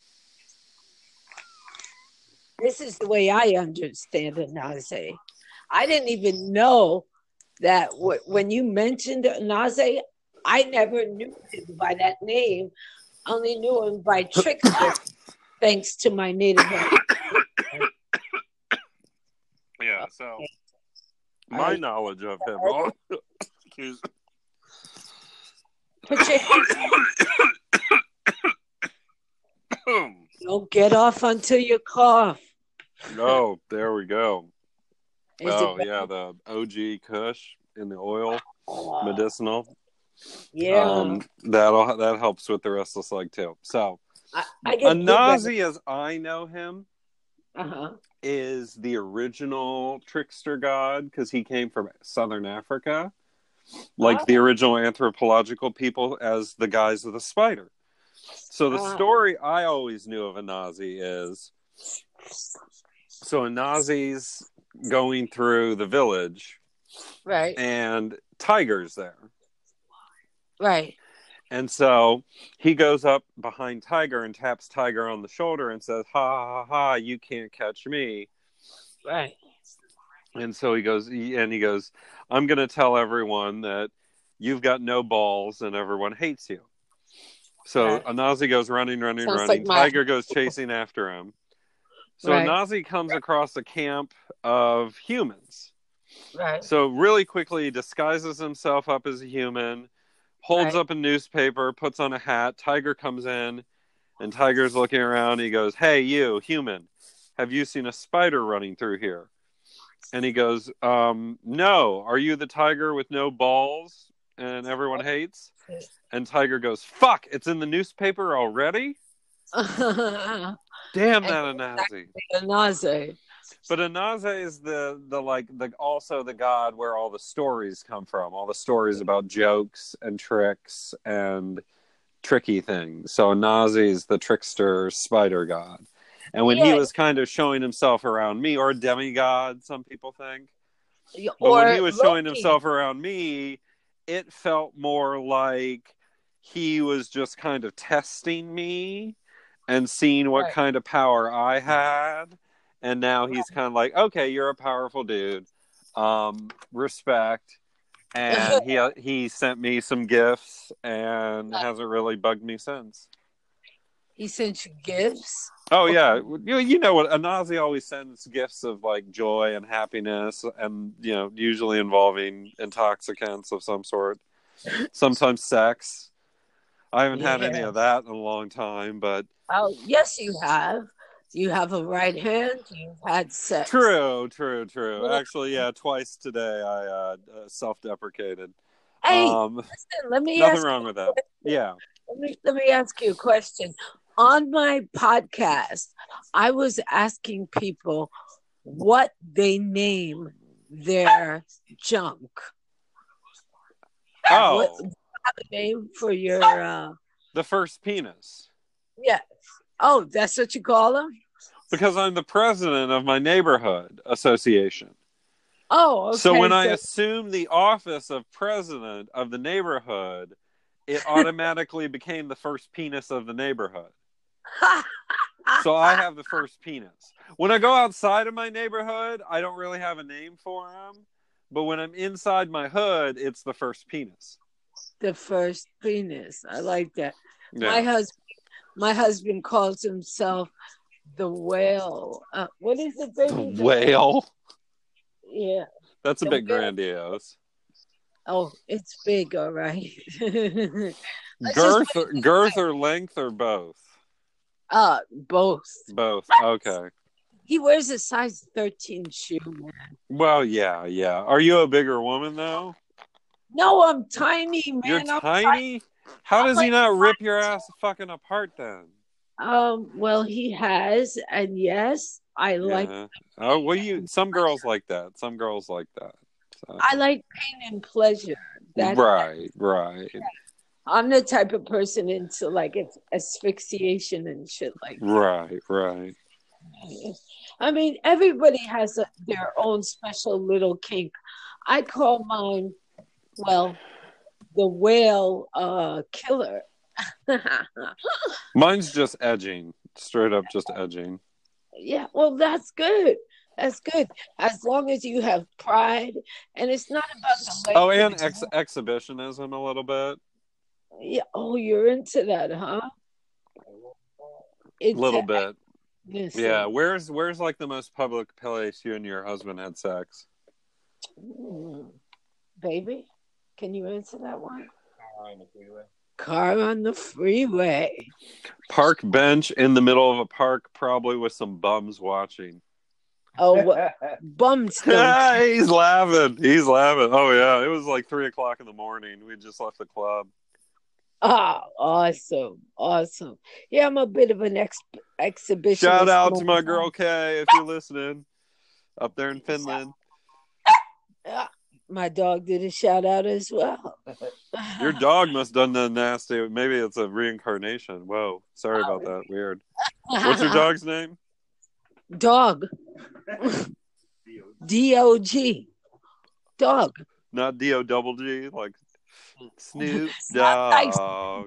This is the way I understand Anaze. I didn't even know that w- when you mentioned Anaze, I never knew him by that name. Only knew him by trickster, thanks to my native language. Yeah, so my Alright. knowledge of him. Oh, excuse Put your Don't get off until you cough. Oh, there we go. Is it Oh, bad? yeah, the O G Kush in the oil, Oh, medicinal. yeah. Um, that'll that helps with the restless leg too. So, I, I get Anazi, as I know him, uh-huh. is the original trickster god because he came from Southern Africa, like Oh. the original anthropological people as the guys of the spider. So the Ah. story I always knew of Anazi is, so Anazi's going through the village Right, and Tiger's there. right. And so he goes up behind Tiger and taps Tiger on the shoulder and says, ha, ha, ha, you can't catch me. Right. And so he goes, he, and he goes, I'm going to tell everyone that you've got no balls and everyone hates you. So Right. Anazi goes running, running, Sounds running. like my- Tiger goes chasing after him. So Right. Anazi comes across a camp of humans. Right. So really quickly, he disguises himself up as a human, holds Right. up a newspaper, puts on a hat. Tiger comes in, and Tiger's looking around. He goes, hey, you, human, have you seen a spider running through here? And he goes, um, no. Are you the tiger with no balls and everyone hates? And Tiger goes, fuck, it's in the newspaper already? Damn that Anazi. Anaze. But Anaze is the, the like the also the god where all the stories come from, all the stories about jokes and tricks and tricky things. So Anaze is the trickster spider god. And when he Yeah. was kind of showing himself around me, or a demigod, some people think. But Or when he was showing Loki. himself around me, it felt more like he was just kind of testing me and seen what Right. kind of power I had. And now he's kind of like, okay, you're a powerful dude. Um, respect. And he he sent me some gifts and hasn't really bugged me since. He sent you gifts. Oh yeah, you you know what? Anazi always sends gifts of like joy and happiness, and you know, usually involving intoxicants of some sort. Sometimes sex. I haven't had any Yeah. of that in a long time, but Oh, yes, you have. You have a right hand. You've had sex. true, true, true. Well, Actually, yeah, twice today I uh, uh, self-deprecated. Hey, Um, listen, let me nothing ask wrong you, with that. Yeah. let me let me ask you a question. On my podcast, I was asking people what they name their junk. What Oh, do you have a name for your uh the first penis. yeah. Oh, that's what you call them? Because I'm the president of my neighborhood association. Oh, okay. So when I so- assumed the office of president of the neighborhood, it automatically became the first penis of the neighborhood. So I have the first penis. When I go outside of my neighborhood, I don't really have a name for him. But when I'm inside my hood, it's the first penis. the first penis. I like that. Yeah. My husband my husband calls himself the whale. Uh, what is it, baby? The whale? Yeah. That's a The bit whale. grandiose. Oh, it's big, all right. Let's Girth, just put it girth or length or both? Uh, both. Both. Okay. He wears a size thirteen shoe, man. Well, yeah, yeah. Are you a bigger woman, though? No, I'm tiny, man. You're I'm tiny? How I'm does he like not rip your ass fucking apart then? Um, well, he has, and yes, I like Yeah. Oh, well, you. Some girls like that. Some girls like that. So. I like pain and pleasure. That Right, right, I'm the type of person into like it's asphyxiation and shit like that. right, right. I mean, everybody has a, their own special little kink. I call mine, well, the whale uh, killer. Mine's just edging. Straight up just edging. Yeah, well, that's good. That's good. As long as you have pride, and it's not about the length. Oh, and of- ex- exhibitionism a little bit. yeah. Oh, you're into that, huh? A It's little bit. listen, Yeah. Where's where's like the most public place you and your husband had sex? mm, baby, can you answer that one? Car on the freeway. Park bench in the middle of a park, probably with some bums watching. Oh, what? Bums don't. He's laughing. He's laughing. Oh yeah, it was like three o'clock in the morning. We just left the club. Ah, awesome, awesome. Yeah, I'm a bit of an ex- exhibitionist. Shout out to my moment. girl Kay if you're listening, up there in Finland. Ah, my dog did a shout out as well. Your dog must have done the nasty. Maybe it's a reincarnation. Whoa, sorry about that. Weird. What's your dog's name? Dog. D O G. Dog. Not D O double G, like Snoop Not nice. Dogg.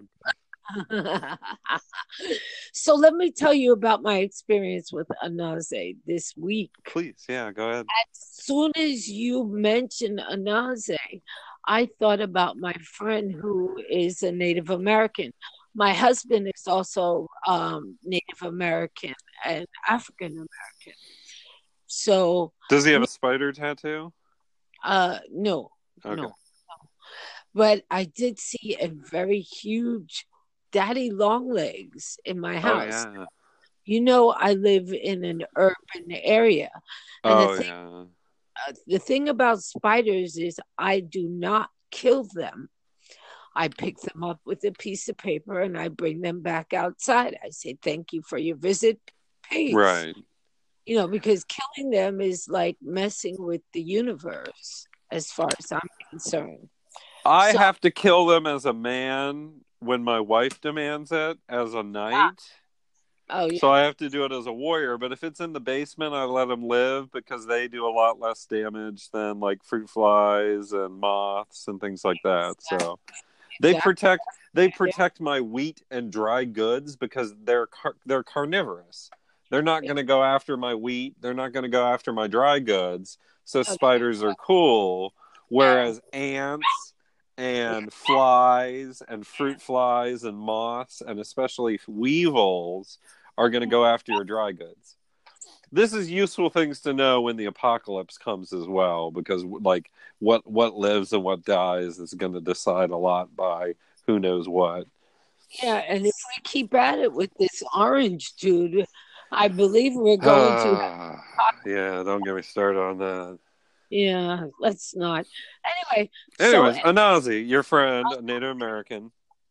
So let me tell you about my experience with Anaze this week. Please, yeah, go ahead. As soon as you mentioned Anaze, I thought about my friend who is a Native American. My husband is also um, Native American and African American. So, Does he have a spider tattoo? uh, no, Okay. no. But I did see a very huge daddy long legs in my Oh house. yeah. You know, I live in an urban area. And Oh the thing, yeah. uh, the thing about spiders is I do not kill them. I pick them up with a piece of paper and I bring them back outside. I say, thank you for your visit. Peace. Right. You know, because killing them is like messing with the universe as far as I'm concerned. I So- have to kill them as a man when my wife demands it as a knight. Oh, yeah. So I have to do it as a warrior. But if it's in the basement, I let them live because they do a lot less damage than like fruit flies and moths and things like that. So They exactly. protect they protect my wheat and dry goods because they're car- they're carnivorous. They're not going to go after my wheat. They're not going to go after my dry goods. So spiders are cool, whereas ants and flies and fruit flies and moths and especially weevils are going to go after your dry goods. This is useful things to know when the apocalypse comes as well, because like what what lives and what dies is going to decide a lot by who knows what. Yeah, and if we keep at it with this orange dude, I believe we're going to. Yeah, don't get me started on that. Yeah, let's not. Anyway, Anyways, so Anazi, your friend, a Native American.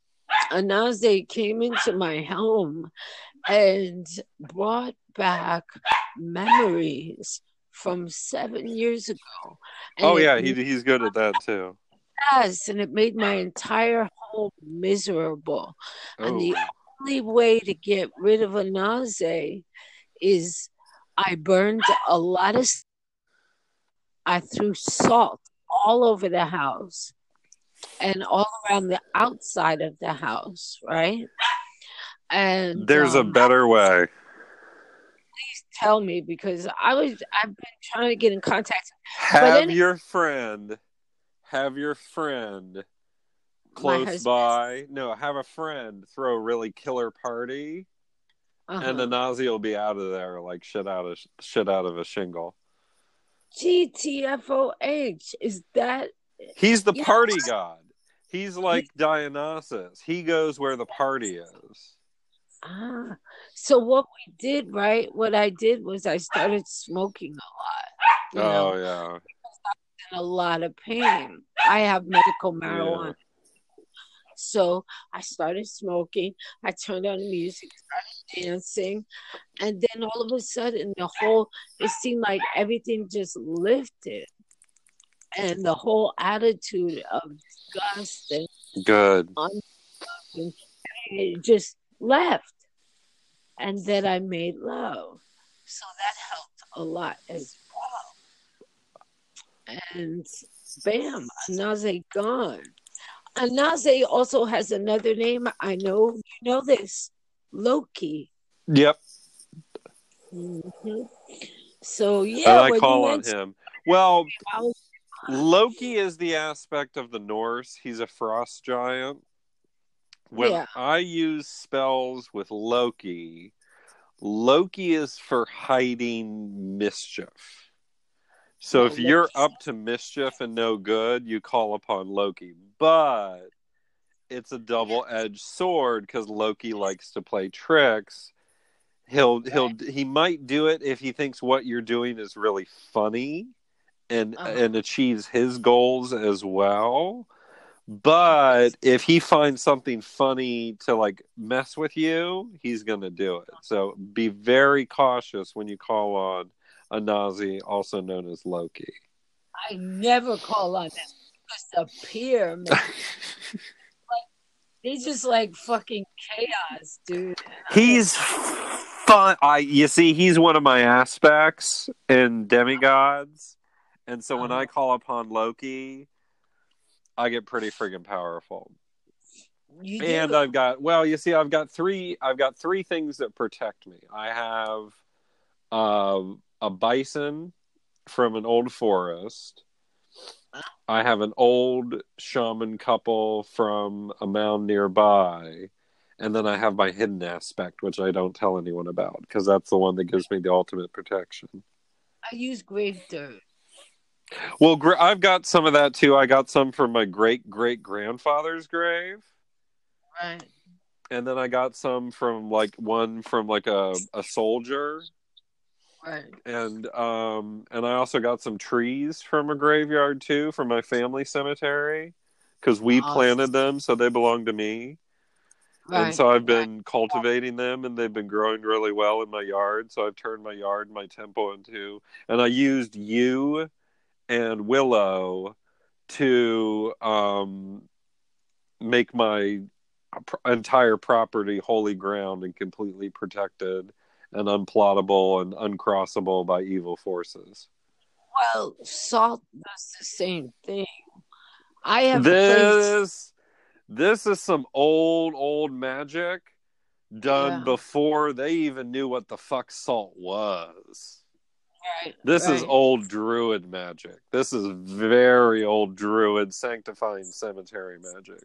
Anaze came into my home and brought back memories from seven years ago. And Oh it yeah, he he's good at that too. Yes, and it made my entire home miserable. And the Oh. only way to get rid of Anaze is I burned a lot of. I threw salt all over the house and all around the outside of the house, right? And There's a um, better way. please tell me, because I was I've been trying to get in contact. Have any- your friend, have your friend My close husband- by. No, have a friend throw a really killer party, uh-huh. and the Nazi will be out of there like shit out of shit out of a shingle. G T F O H, is that? He's the Yeah. party god. He's like Dionysus. He goes where the party is. Ah, so what we did, right? What I did was I started smoking a lot. You know, Oh yeah. in a lot of pain. I have medical marijuana. Yeah. So I started smoking. I turned on the music, started dancing. And then all of a sudden, the whole, it seemed like everything just lifted. And the whole attitude of disgust and Good. un- it just left. And then I made love. So that helped a lot as well. And bam, Anaze gone. Anaze also has another name. I know you know this. Loki. Yep. Mm-hmm. So yeah, And I when call you on mentioned- him. Well, I was- Loki is the aspect of the Norse. He's a frost giant. When Yeah. I use spells with Loki, Loki is for hiding mischief. So Oh, if you're Loki's- up to mischief and no good, you call upon Loki. But it's a double-edged sword because Loki likes to play tricks. He'll he'll he might do it if he thinks what you're doing is really funny and Uh-huh. and achieves his goals as well. But if he finds something funny to like mess with you, he's gonna do it. So be very cautious when you call on Anazi, also known as Loki. I never call on him. Just appear, man. He's just like fucking chaos, dude. He's fun. I you see, he's one of my aspects in demigods, and so when Uh-huh. I call upon Loki, I get pretty friggin' powerful. You And do. I've got well, you see, I've got three. I've got three things that protect me. I have um, a bison from an old forest. I have an old shaman couple from a mound nearby, and then I have my hidden aspect, which I don't tell anyone about because that's the one that gives me the ultimate protection. I use grave dirt. Well, gr- I've got some of that too. I got some from my great great grandfather's grave. Right. And then I got some from like one from like a, a soldier. Right. And um and I also got some trees from a graveyard too from my family cemetery because we Awesome. planted them, so they belong to me. Right. And so I've been cultivating them, and they've been growing really well in my yard. So I've turned my yard, my temple into, and I used yew and willow to um make my entire property holy ground and completely protected and unplottable and uncrossable by evil forces. Well, salt does the same thing. I have This This is some old, old magic done Yeah. before they even knew what the fuck salt was. Right. This is right. old druid magic. This is very old druid sanctifying cemetery magic.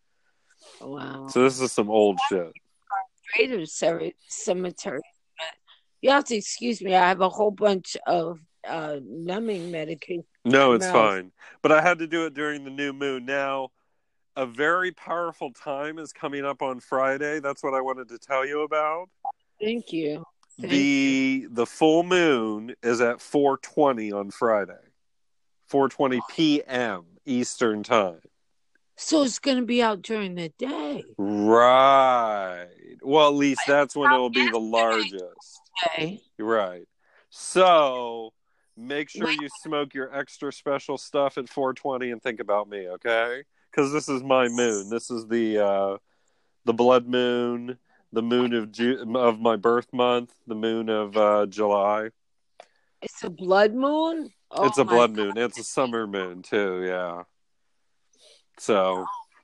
Wow. So this is some old shit. Greater Cer- cemetery. You have to excuse me. I have a whole bunch of uh, numbing medication. No, in it's my mouth. fine. But I had to do it during the new moon. Now, a very powerful time is coming up on Friday. That's what I wanted to tell you about. Thank you. Thank the the full moon is at four twenty on Friday. four twenty p.m. Eastern time. So it's going to be out during the day. Right. Well, at least that's when it will be the largest. Okay. Right. So make sure you smoke your extra special stuff at four twenty and think about me, okay? Because this is my moon. This is the uh, the blood moon, the moon of Ju- of my birth month, the moon of uh, July. It's a blood moon? Oh, It's a my blood God. moon. It's a summer moon too, yeah. So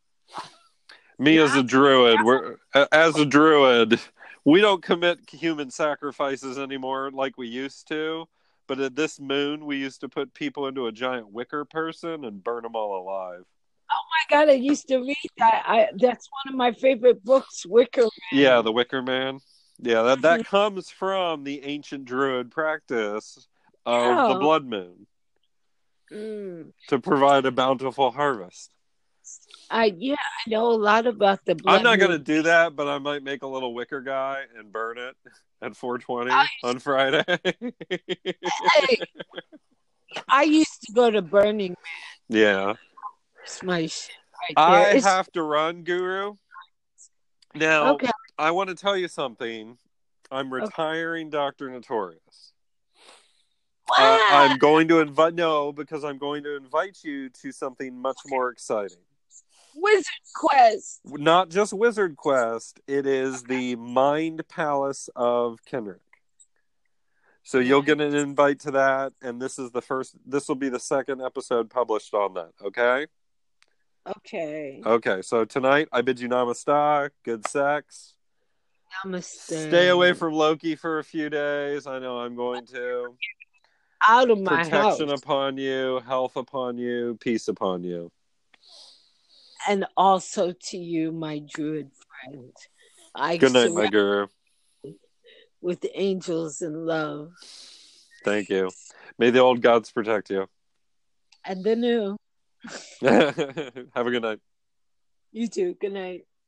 me as a druid, we're as a druid, we don't commit human sacrifices anymore like we used to. But at this moon, we used to put people into a giant wicker person and burn them all alive. Oh my God, I used to read that. I that's one of my favorite books, Wicker Man. Yeah, the Wicker Man. Yeah, that that comes from the ancient druid practice of Yeah. the blood moon Mm. to provide a bountiful harvest. I yeah, I know a lot about the blood I'm not moon. going to do that, but I might make a little wicker guy and burn it at four twenty I- on Friday. Hey, I used to go to Burning Man. Yeah. It's my shit right there. I It's- have to run, Guru. Now, okay. I want to tell you something. I'm retiring Doctor Notorious. What? Uh, I'm going to invite no because I'm going to invite you to something much more exciting. Wizard Quest. Not just Wizard Quest, it is the Mind Palace of Kenrick. So you'll get an invite to that, and this is the first this will be the second episode published on that, okay? Okay. Okay, so tonight I bid you namaste, good sex. Namaste. Stay away from Loki for a few days. I know I'm going to. Out of my Protection house. upon you, health upon you, peace upon you. And also to you, my druid friend. I Good night, my surround guru. with angels and love. Thank you. May the old gods protect you. And the new. Have a good night. You too. Good night.